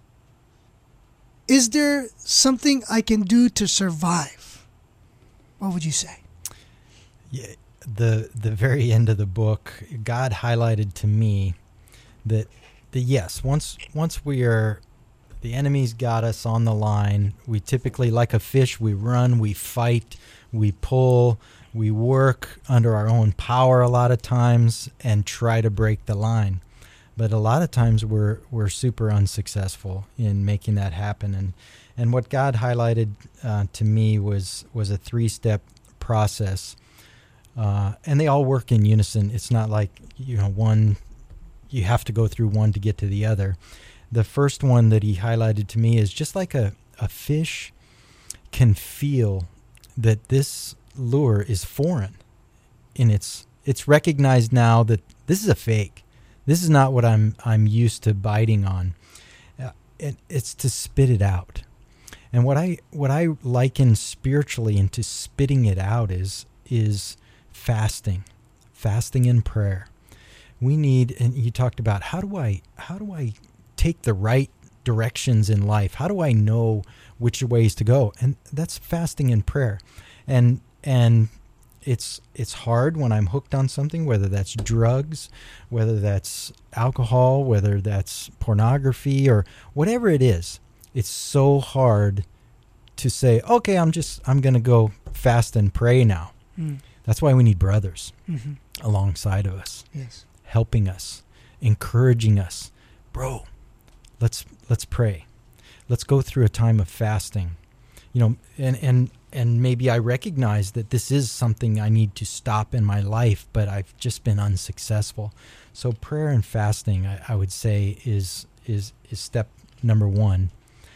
is there something I can do to survive? What would you say? Yeah, the the very end of the book, God highlighted to me that the yes, once once we are, the enemy's got us on the line, we typically, like a fish, we run, we fight, we pull, we work under our own power a lot of times and try to break the line. But a lot of times we're we're super unsuccessful in making that happen. And and what God highlighted uh, to me was was a three-step process. Uh, and they all work in unison. It's not like, you know, one, you have to go through one to get to the other. The first one that he highlighted to me is just like a, a fish can feel that this lure is foreign. And it's it's recognized now that this is a fake. This is not what I'm I'm used to biting on. Uh, it, it's to spit it out. And what I what I liken spiritually into spitting it out is is fasting, fasting in prayer. We need, and you talked about how do I how do I take the right directions in life? How do I know which ways to go? And that's fasting in prayer. And and it's it's hard when I'm hooked on something, whether that's drugs, whether that's alcohol, whether that's pornography or whatever it is. It's so hard to say, okay, I'm just I'm going to go fast and pray now. Mm. That's why we need brothers mm-hmm. alongside of us. Yes. Helping us, encouraging us. Bro, let's let's pray. Let's go through a time of fasting. You know, and and and maybe I recognize that this is something I need to stop in my life, but I've just been unsuccessful. So prayer and fasting, I, I would say, is is is step number one.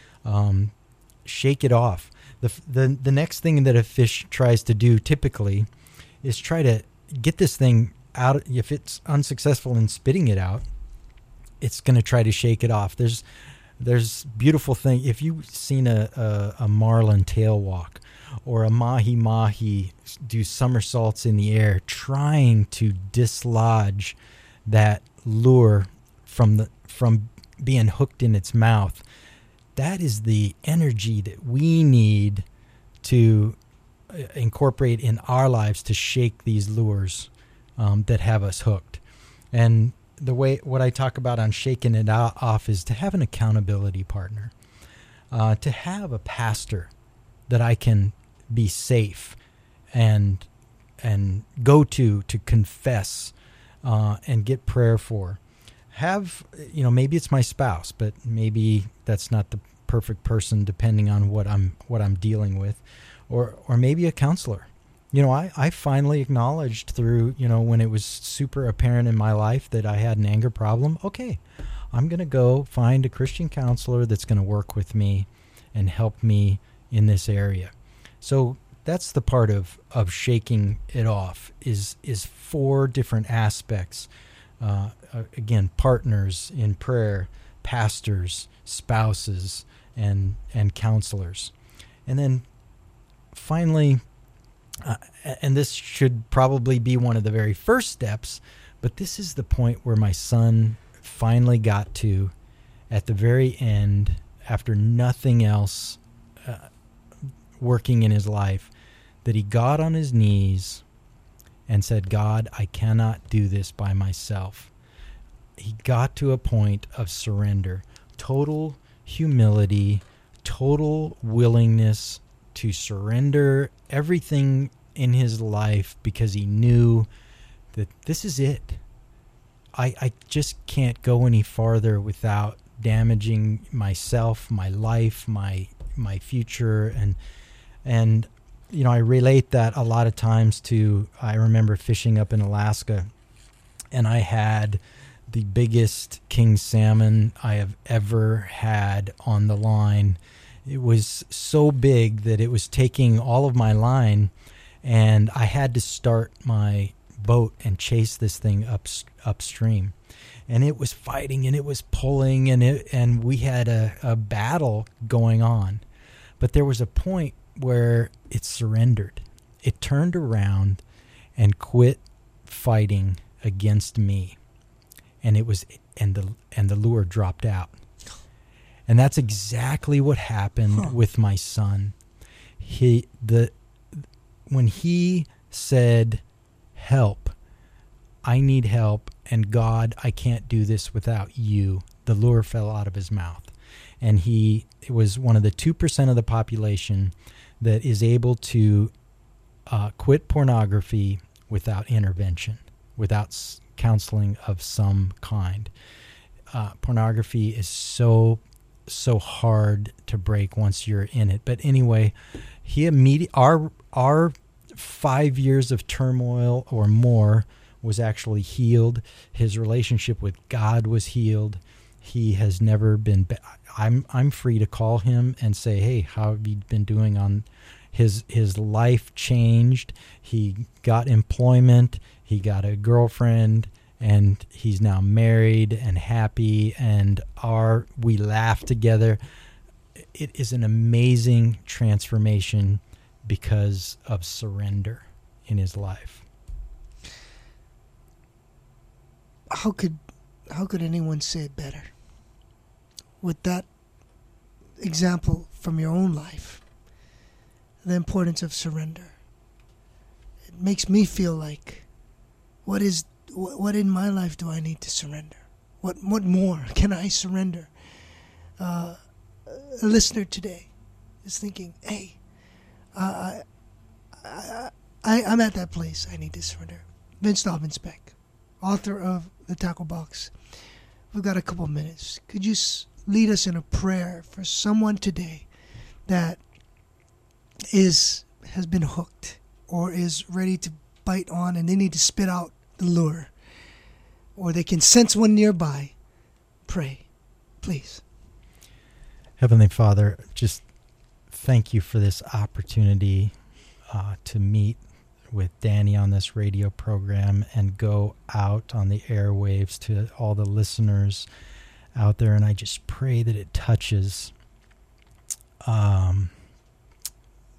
Um, shake it off. The the the next thing that a fish tries to do typically is try to get this thing out. If it's unsuccessful in spitting it out, it's going to try to shake it off. There's there's beautiful thing. If you've seen a, a, a marlin tail walk, or a mahi-mahi do somersaults in the air, trying to dislodge that lure from the from being hooked in its mouth. That is the energy that we need to incorporate in our lives to shake these lures um, that have us hooked. And the way what I talk about on shaking it off is to have an accountability partner, uh, to have a pastor that I can be safe and and go to to confess uh, and get prayer for. Have, you know, maybe it's my spouse, but maybe that's not the perfect person depending on what I'm what I'm dealing with, or or maybe a counselor. You know, I, I finally acknowledged through, you know, when it was super apparent in my life that I had an anger problem. Okay, I'm going to go find a Christian counselor that's going to work with me and help me in this area. So that's the part of, of shaking it off is is four different aspects. Uh, again, partners in prayer, pastors, spouses, and and counselors. And then finally, uh, and this should probably be one of the very first steps, but this is the point where my son finally got to at the very end, after nothing else uh, working in his life, that he got on his knees and said, God, I cannot do this by myself. He got to a point of surrender, total humility, total willingness to surrender everything in his life because he knew that this is it. I, I just can't go any farther without damaging myself, my life, my my future, and and you know, I relate that a lot of times to, I remember fishing up in Alaska, and I had the biggest king salmon I have ever had on the line. It was so big that it was taking all of my line, and I had to start my boat and chase this thing up upstream. And it was fighting and it was pulling, and it and we had a, a battle going on. But there was a point where it surrendered. It turned around and quit fighting against me. And it was and the and the lure dropped out. And that's exactly what happened huh. with my son. He the when he said, "Help, I need help, and God, I can't do this without you," the lure fell out of his mouth. And he it was one of the two percent of the population that is able to uh, quit pornography without intervention, without s- counseling of some kind. Uh, pornography is so, so hard to break once you're in it. But anyway, he immediately, our, our five years of turmoil or more was actually healed. His relationship with God was healed. He has never been, be- I'm I'm free to call him and say, hey, how have you been doing on his his life changed. He got employment, he got a girlfriend, and he's now married and happy, and our we laugh together. It is an amazing transformation because of surrender in his life. How could how could anyone say it better? With that example from your own life, the importance of surrender. It makes me feel like, what is what, what in my life do I need to surrender? What what more can I surrender? Uh, a listener today is thinking, hey, uh, I, I, I, I'm at that place. I need to surrender. Vince Dobbins Beck, author of The Tackle Box. We've got a couple minutes. Could you lead us in a prayer for someone today that is has been hooked or is ready to bite on and they need to spit out the lure, or they can sense one nearby? Pray, please. Heavenly Father, just thank you for this opportunity uh, to meet with Danny on this radio program and go out on the airwaves to all the listeners out there. And I just pray that it touches um,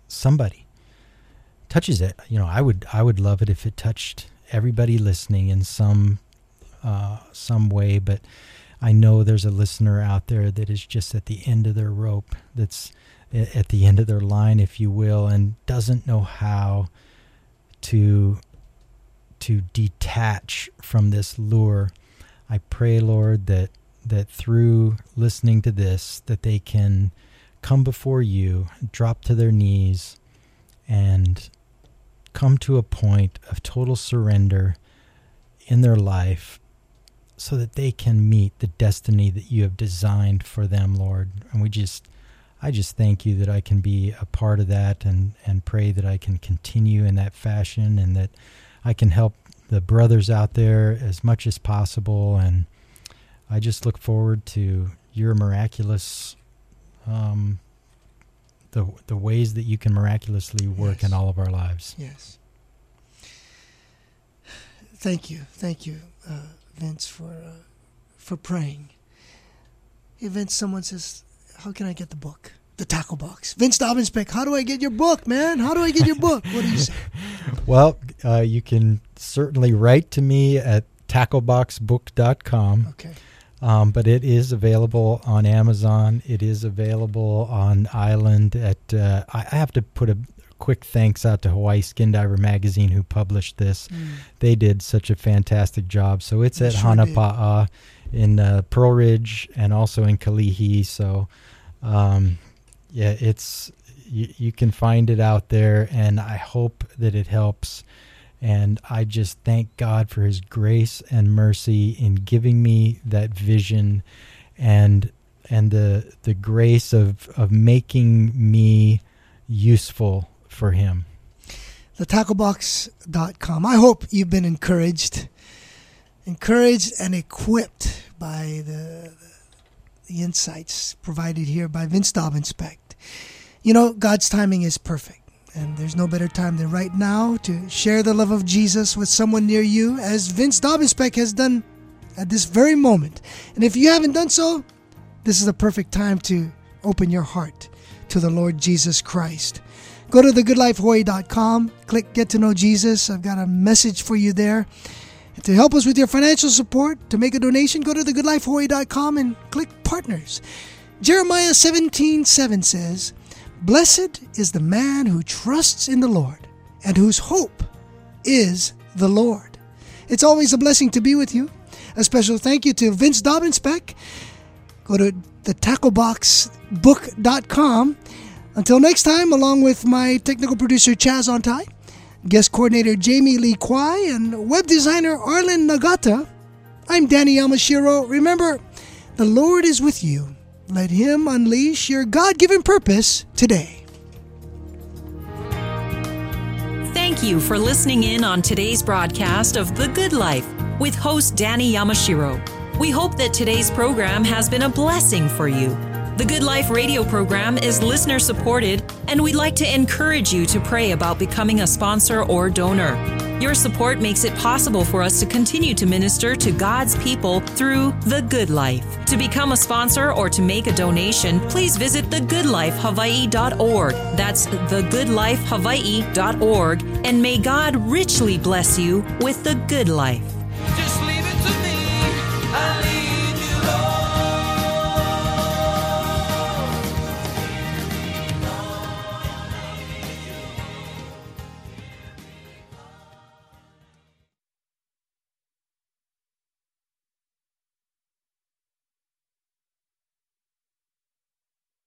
somebody, touches it. You know, I would I would love it if it touched everybody listening in some uh, some way. But I know there's a listener out there that is just at the end of their rope, that's at the end of their line, if you will, and doesn't know how to to detach from this lure. I pray, Lord, that that through listening to this, that they can come before you, drop to their knees, and come to a point of total surrender in their life so that they can meet the destiny that you have designed for them, Lord. And we just, I just thank you that I can be a part of that, and, and pray that I can continue in that fashion, and that I can help the brothers out there as much as possible. And I just look forward to your miraculous, um, the the ways that you can miraculously work Yes. in all of our lives. Yes. Thank you. Thank you, uh, Vince, for uh, for praying. Hey, Vince, someone says, how can I get the book? The Tackle Box. Vince Dobbins Peck, how do I get your book, man? How do I get your book? What do you say? Well, uh, you can certainly write to me at tackle box book dot com. Okay. Um, but it is available on Amazon. It is available on Island. At uh, I I have to put a quick thanks out to Hawaii Skin Diver Magazine, who published this. Mm. They did such a fantastic job. So it's They at sure Hanapa'a in uh, Pearl Ridge and also in Kalihi. So um, yeah, it's you, you can find it out there, and I hope that it helps. And I just thank God for his grace and mercy in giving me that vision, and and the the grace of, of making me useful for him. the tackle box dot com. I hope you've been encouraged, encouraged and equipped by the, the insights provided here by Vince Dobbins Peck. You know, God's timing is perfect. And there's no better time than right now to share the love of Jesus with someone near you, as Vince Dobbins Peck has done at this very moment. And if you haven't done so, this is the perfect time to open your heart to the Lord Jesus Christ. Go to the good life hawaii dot com, click Get to Know Jesus. I've got a message for you there. And to help us with your financial support, to make a donation, go to the good life hawaii dot com and click Partners. Jeremiah seventeen seven says, "Blessed is the man who trusts in the Lord and whose hope is the Lord." It's always a blessing to be with you. A special thank you to Vince Dobbins Peck. Go to the tackle box book dot com. Until next time, along with my technical producer Chaz Ontai, guest coordinator Jamie Lee Kwai, and web designer Arlen Nagata, I'm Danny Yamashiro. Remember, the Lord is with you. Let him unleash your God-given purpose today. Thank you for listening in on today's broadcast of The Good Life with host Danny Yamashiro. We hope that today's program has been a blessing for you. The Good Life radio program is listener supported, and we'd like to encourage you to pray about becoming a sponsor or donor. Your support makes it possible for us to continue to minister to God's people through The Good Life. To become a sponsor or to make a donation, please visit the good life hawaii dot org. That's the good life hawaii dot org, and may God richly bless you with the good life.